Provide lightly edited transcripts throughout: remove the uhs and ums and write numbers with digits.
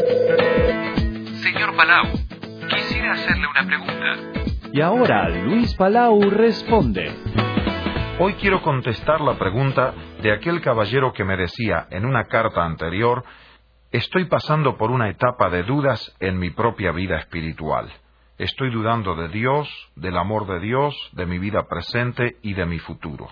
Señor Palau, quisiera hacerle una pregunta. Y ahora Luis Palau responde. Hoy quiero contestar la pregunta de aquel caballero que me decía en una carta anterior: estoy pasando por una etapa de dudas en mi propia vida espiritual. Estoy dudando de Dios, del amor de Dios, de mi vida presente y de mi futuro.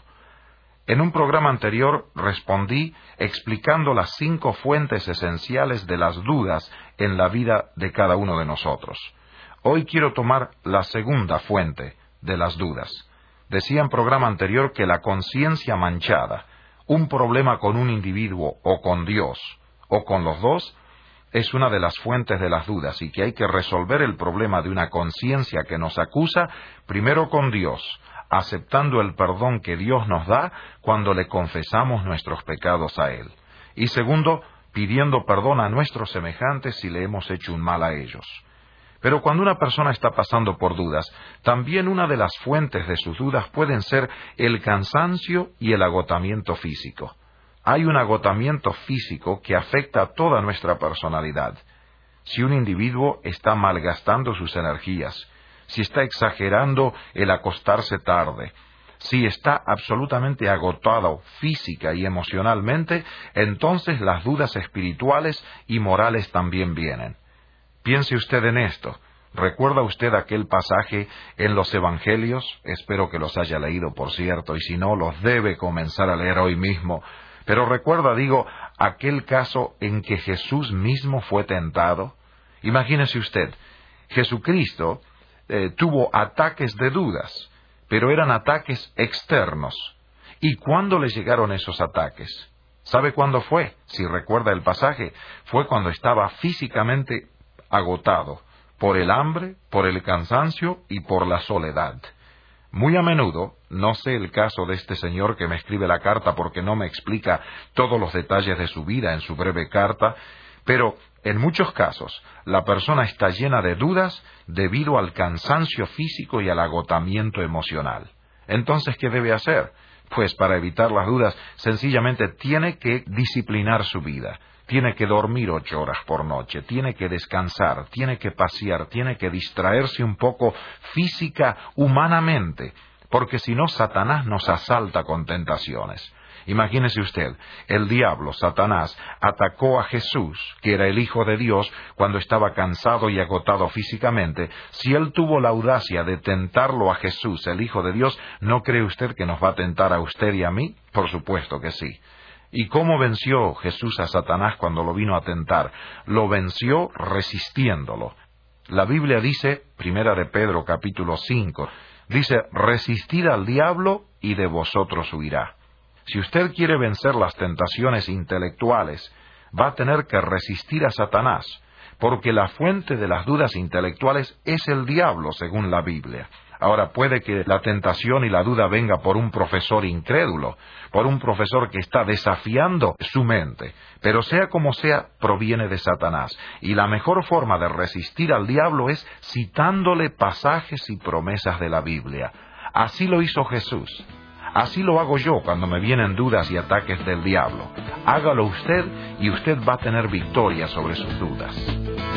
En un programa anterior respondí explicando las 5 fuentes esenciales de las dudas en la vida de cada uno de nosotros. Hoy quiero tomar la segunda fuente de las dudas. Decía en programa anterior que la conciencia manchada, un problema con un individuo o con Dios, o con los dos, es una de las fuentes de las dudas, y que hay que resolver el problema de una conciencia que nos acusa primero con Dios, aceptando el perdón que Dios nos da cuando le confesamos nuestros pecados a Él. Y segundo, pidiendo perdón a nuestros semejantes si le hemos hecho un mal a ellos. Pero cuando una persona está pasando por dudas, también una de las fuentes de sus dudas pueden ser el cansancio y el agotamiento físico. Hay un agotamiento físico que afecta a toda nuestra personalidad. Si un individuo está malgastando sus energías, si está exagerando el acostarse tarde, si está absolutamente agotado física y emocionalmente, entonces las dudas espirituales y morales también vienen. Piense usted en esto. ¿Recuerda usted aquel pasaje en los Evangelios? Espero que los haya leído, por cierto, y si no, los debe comenzar a leer hoy mismo. Pero recuerda, aquel caso en que Jesús mismo fue tentado. Imagínese usted, Jesucristo tuvo ataques de dudas, pero eran ataques externos. ¿Y cuándo le llegaron esos ataques? ¿Sabe cuándo fue? Si recuerda el pasaje, fue cuando estaba físicamente agotado, por el hambre, por el cansancio y por la soledad. Muy a menudo, no sé el caso de este señor que me escribe la carta porque no me explica todos los detalles de su vida en su breve carta, pero en muchos casos la persona está llena de dudas debido al cansancio físico y al agotamiento emocional. Entonces, ¿qué debe hacer? Pues para evitar las dudas, sencillamente tiene que disciplinar su vida. Tiene que dormir 8 horas por noche, tiene que descansar, tiene que pasear, tiene que distraerse un poco física, humanamente, porque si no, Satanás nos asalta con tentaciones. Imagínese usted, el diablo, Satanás, atacó a Jesús, que era el Hijo de Dios, cuando estaba cansado y agotado físicamente. Si él tuvo la audacia de tentarlo a Jesús, el Hijo de Dios, ¿no cree usted que nos va a tentar a usted y a mí? Por supuesto que sí. ¿Y cómo venció Jesús a Satanás cuando lo vino a tentar? Lo venció resistiéndolo. La Biblia dice, Primera de Pedro capítulo 5, dice: resistid al diablo y de vosotros huirá. Si usted quiere vencer las tentaciones intelectuales, va a tener que resistir a Satanás, porque la fuente de las dudas intelectuales es el diablo, según la Biblia. Ahora, puede que la tentación y la duda venga por un profesor incrédulo, por un profesor que está desafiando su mente, pero sea como sea, proviene de Satanás. Y la mejor forma de resistir al diablo es citándole pasajes y promesas de la Biblia. Así lo hizo Jesús. Así lo hago yo cuando me vienen dudas y ataques del diablo. Hágalo usted y usted va a tener victoria sobre sus dudas.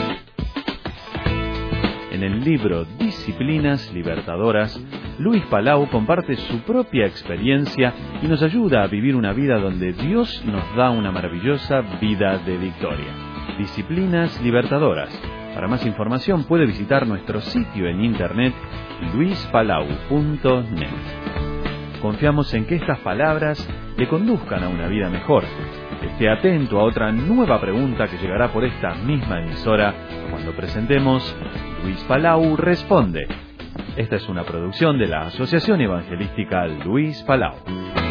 En el libro Disciplinas Libertadoras, Luis Palau comparte su propia experiencia y nos ayuda a vivir una vida donde Dios nos da una maravillosa vida de victoria. Disciplinas Libertadoras. Para más información puede visitar nuestro sitio en internet luispalau.net. Confiamos en que estas palabras le conduzcan a una vida mejor. Esté atento a otra nueva pregunta que llegará por esta misma emisora cuando presentemos Luis Palau Responde. Esta es una producción de la Asociación Evangelística Luis Palau.